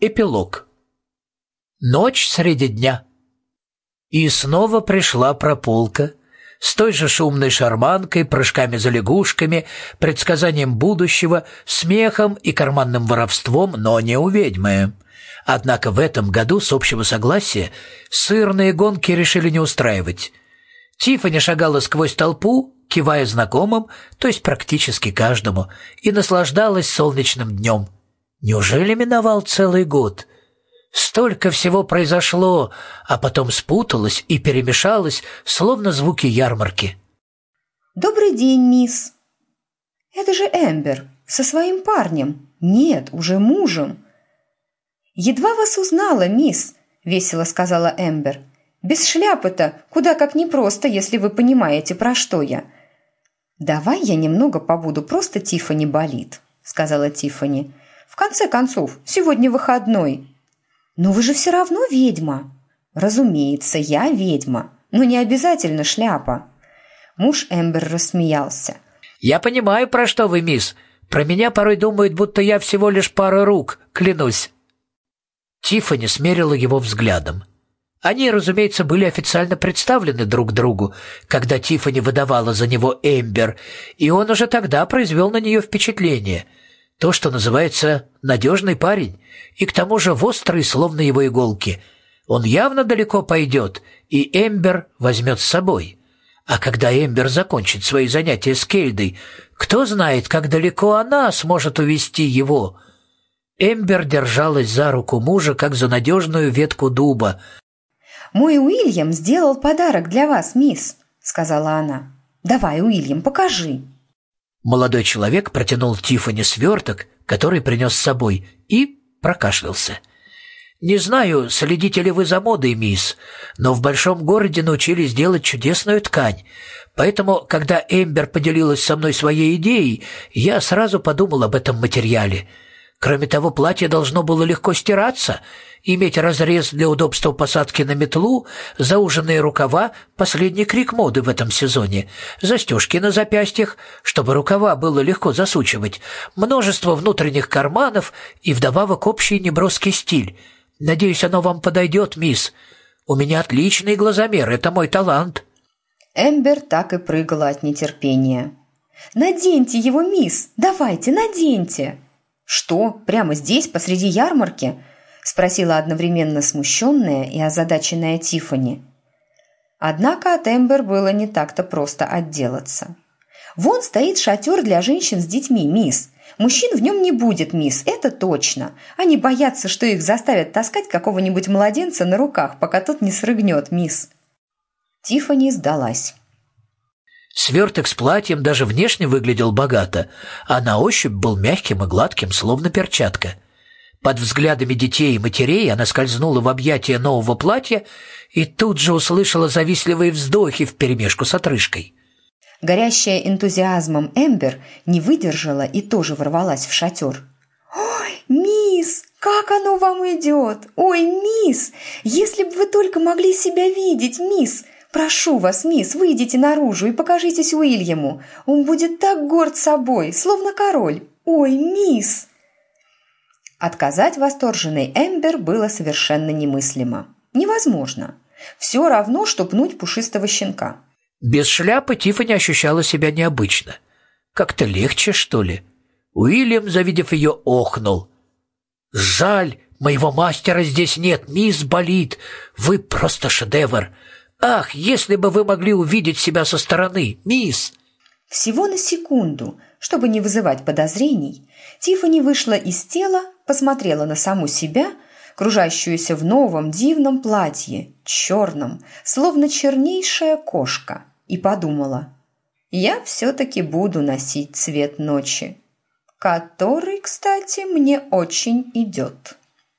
Эпилог. Ночь среди дня. И снова пришла прополка с той же шумной шарманкой, прыжками за лягушками, предсказанием будущего, смехом и карманным воровством, но не у ведьмы. Однако в этом году с общего согласия сырные гонки решили не устраивать. Тиффани шагала сквозь толпу, кивая знакомым, то есть практически каждому, и наслаждалась солнечным днем. Неужели миновал целый год? Столько всего произошло, а потом спуталось и перемешалось, словно звуки ярмарки. «Добрый день, мисс. Это же Эмбер со своим парнем. Нет, уже мужем». «Едва вас узнала, мисс», — весело сказала Эмбер. «Без шляпы-то куда как непросто, если вы понимаете, про что я». «Давай я немного побуду, просто Тиффани болит», — сказала Тиффани. «В конце концов, сегодня выходной». «Но вы же все равно ведьма». «Разумеется, я ведьма, но не обязательно шляпа». Муж Эмбер рассмеялся. «Я понимаю, про что вы, мисс. Про меня порой думают, будто я всего лишь пара рук, клянусь». Тиффани смерила его взглядом. Они, разумеется, были официально представлены друг другу, когда Тиффани выдавала за него Эмбер, и он уже тогда произвел на нее впечатление. То, что называется «надежный парень», и к тому же острый, словно его иголки. Он явно далеко пойдет, и Эмбер возьмет с собой. А когда Эмбер закончит свои занятия с Кельдой, кто знает, как далеко она сможет увести его. Эмбер держалась за руку мужа, как за надежную ветку дуба. «Мой Уильям сделал подарок для вас, мисс», — сказала она. «Давай, Уильям, покажи». Молодой человек протянул Тиффани сверток, который принес с собой, и прокашлялся. «Не знаю, следите ли вы за модой, мисс, но в большом городе научились делать чудесную ткань. Поэтому, когда Эмбер поделилась со мной своей идеей, я сразу подумал об этом материале. Кроме того, платье должно было легко стираться, иметь разрез для удобства посадки на метлу, зауженные рукава — последний крик моды в этом сезоне, застежки на запястьях, чтобы рукава было легко засучивать, множество внутренних карманов и вдобавок общий неброский стиль. Надеюсь, оно вам подойдет, мисс. У меня отличный глазомер, это мой талант». Эмбер так и прыгала от нетерпения. «Наденьте его, мисс! Давайте, наденьте!» «Что, прямо здесь, посреди ярмарки?» — спросила одновременно смущенная и озадаченная Тиффани. Однако от Эмбер было не так-то просто отделаться. «Вон стоит шатер для женщин с детьми, мисс. Мужчин в нем не будет, мисс, это точно. Они боятся, что их заставят таскать какого-нибудь младенца на руках, пока тот не срыгнет, мисс». Тиффани сдалась. Сверток с платьем даже внешне выглядел богато, а на ощупь был мягким и гладким, словно перчатка. Под взглядами детей и матерей она скользнула в объятия нового платья и тут же услышала завистливые вздохи вперемешку с отрыжкой. Горящая энтузиазмом Эмбер не выдержала и тоже ворвалась в шатер. «Ой, мисс, как оно вам идет! Ой, мисс, если бы вы только могли себя видеть, мисс! Прошу вас, мисс, выйдите наружу и покажитесь Уильяму. Он будет так горд собой, словно король. Ой, мисс!» Отказать восторженной Эмбер было совершенно немыслимо. Невозможно. Все равно, что пнуть пушистого щенка. Без шляпы Тиффани ощущала себя необычно. Как-то легче, что ли? Уильям, завидев ее, охнул. «Жаль, моего мастера здесь нет, мисс болит. Вы просто шедевр. Ах, если бы вы могли увидеть себя со стороны, мисс!» Всего на секунду, чтобы не вызывать подозрений, Тиффани вышла из тела, посмотрела на саму себя, кружащуюся в новом дивном платье, черном, словно чернейшая кошка, и подумала: «Я все-таки буду носить цвет ночи, который, кстати, мне очень идет».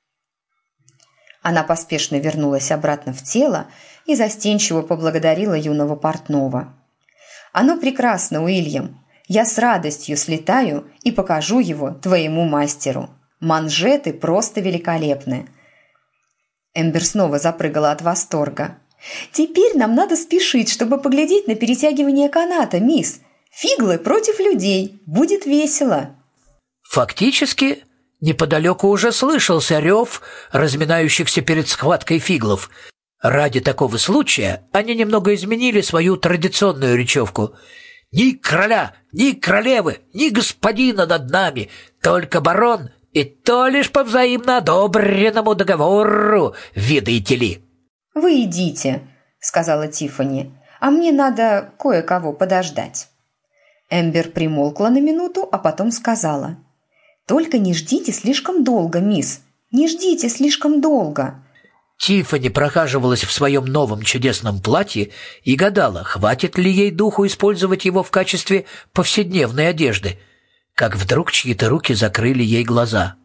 Она поспешно вернулась обратно в тело и застенчиво поблагодарила юного портного. «Оно прекрасно, Уильям. Я с радостью слетаю и покажу его твоему мастеру. Манжеты просто великолепны». Эмбер снова запрыгала от восторга. «Теперь нам надо спешить, чтобы поглядеть на перетягивание каната, мисс. Фиглы против людей. Будет весело». Фактически, Неподалеку уже слышался рев разминающихся перед схваткой фиглов. Ради такого случая они немного изменили свою традиционную речевку. «Ни короля, ни королевы, ни господина над нами, только барон, и то лишь по взаимно одобренному договору, видите ли». «Вы идите», — сказала Тиффани, «а мне надо кое-кого подождать». Эмбер примолкла на минуту, а потом сказала: «Только не ждите слишком долго, мисс, не ждите слишком долго». Тиффани прохаживалась в своем новом чудесном платье и гадала, хватит ли ей духу использовать его в качестве повседневной одежды, как вдруг чьи-то руки закрыли ей глаза.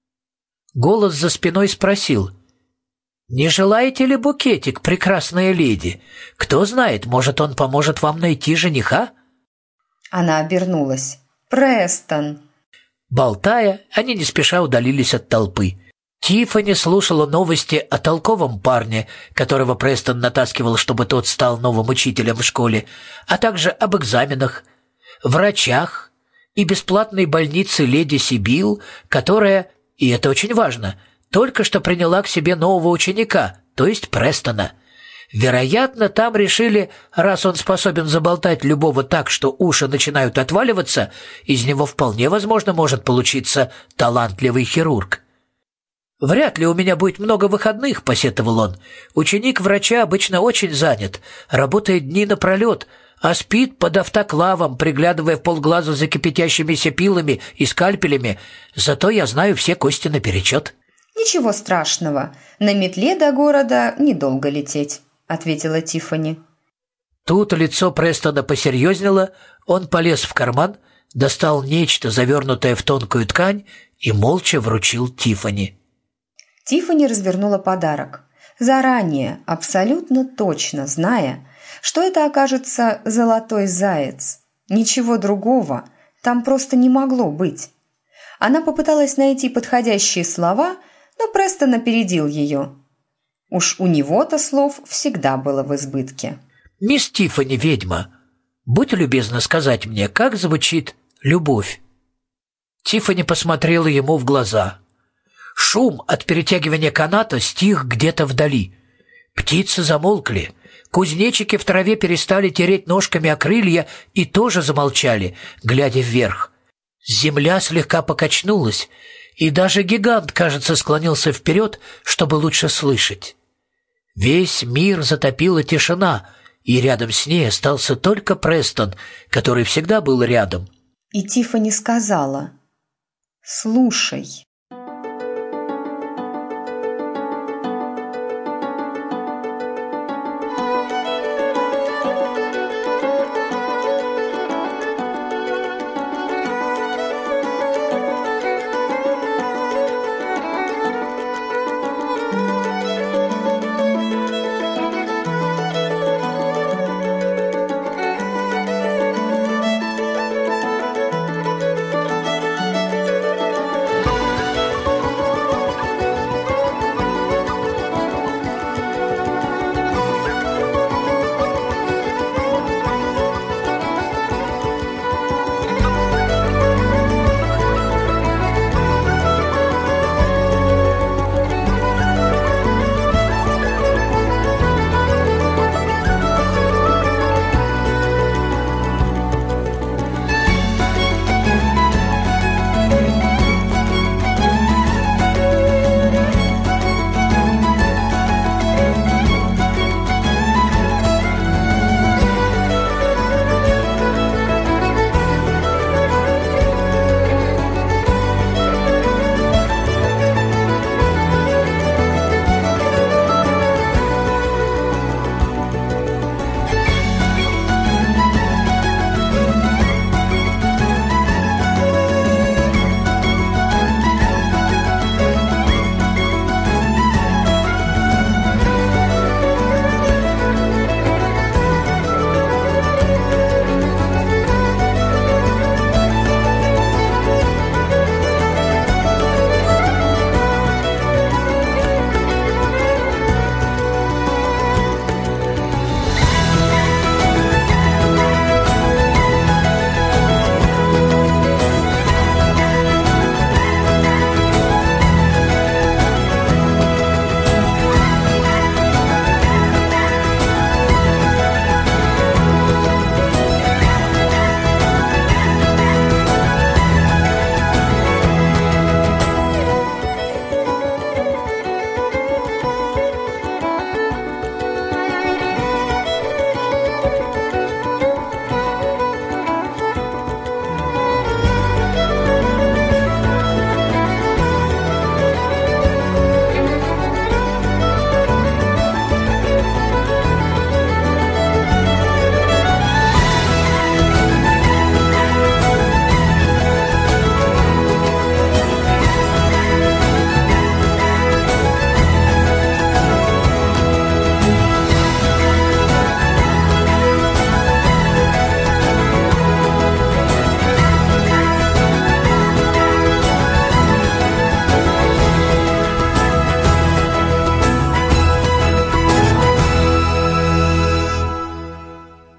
Голос за спиной спросил: «Не желаете ли букетик, прекрасная леди? Кто знает, может, он поможет вам найти жениха?» Она обернулась. «Престон!» Болтая, они не спеша удалились от толпы. Тиффани слушала новости о толковом парне, которого Престон натаскивал, чтобы тот стал новым учителем в школе, а также об экзаменах, врачах и бесплатной больнице леди Сибил, которая, и это очень важно, только что приняла к себе нового ученика, то есть Престона. Вероятно, там решили, раз он способен заболтать любого так, что уши начинают отваливаться, из него вполне возможно может получиться талантливый хирург. «Вряд ли у меня будет много выходных», — посетовал он. «Ученик врача обычно очень занят, работает дни напролет, а спит под автоклавом, приглядывая в полглаза за кипятящимися пилами и скальпелями. Зато я знаю все кости наперечет». «Ничего страшного, на метле до города недолго лететь», — ответила Тиффани. Тут лицо Престона посерьезнело, он полез в карман, достал нечто, завернутое в тонкую ткань, и молча вручил Тиффани. Тиффани развернула подарок, заранее, абсолютно точно зная, что это окажется золотой заяц. Ничего другого там просто не могло быть. Она попыталась найти подходящие слова, но Престон опередил ее. Уж у него-то слов всегда было в избытке. «Мисс Тиффани, ведьма, будь любезна сказать мне, как звучит любовь?» Тиффани посмотрела ему в глаза. Шум от перетягивания каната стих где-то вдали. Птицы замолкли. Кузнечики в траве перестали тереть ножками о крылья и тоже замолчали, глядя вверх. Земля слегка покачнулась, и даже гигант, кажется, склонился вперед, чтобы лучше слышать. Весь мир затопила тишина, и рядом с ней остался только Престон, который всегда был рядом. И Тиффани сказала: «Слушай».